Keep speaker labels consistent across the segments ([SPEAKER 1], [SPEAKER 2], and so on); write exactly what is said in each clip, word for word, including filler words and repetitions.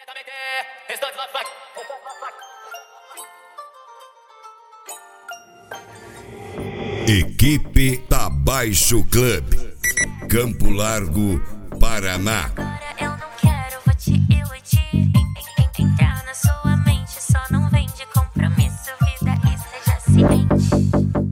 [SPEAKER 1] Equipe Tabaixo Club, Campo Largo, Paraná.
[SPEAKER 2] Agora eu não quero, vou te iludir. Entrar na sua mente, só não vem de compromisso. Vida, esteja ciente.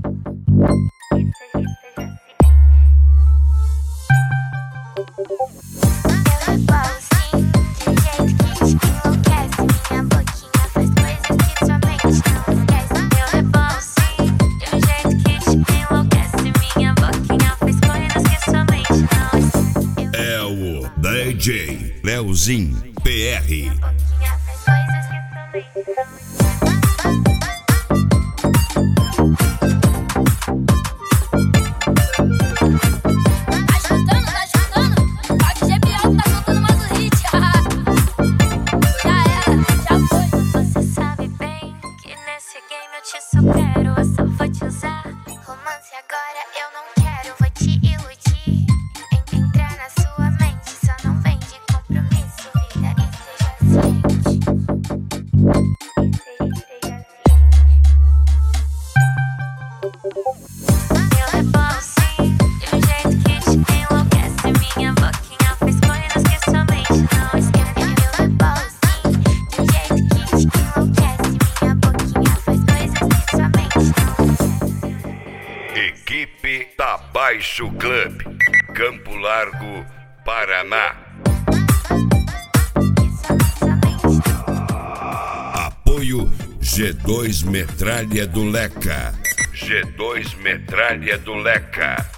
[SPEAKER 1] D J Leozinho P R.
[SPEAKER 2] Supero, eu só vou te usar. Romance agora eu não quero, vou te iludir. Entrar na sua mente, só não vem de compromisso. Vida, esteja ciente. Esteja ciente. Eu rebolo sim, de um jeito que te enlouquece. Minha boquinha faz coisas que sua mente não esquece. Eu rebolo sim, de um jeito que te enlouquece. Minha boquinha faz coisas que sua mente não esquece.
[SPEAKER 1] Equipe Tabaixo Club, Campo Largo, Paraná. Apoio G dois Metralha do Leca. G dois Metralha do Leca.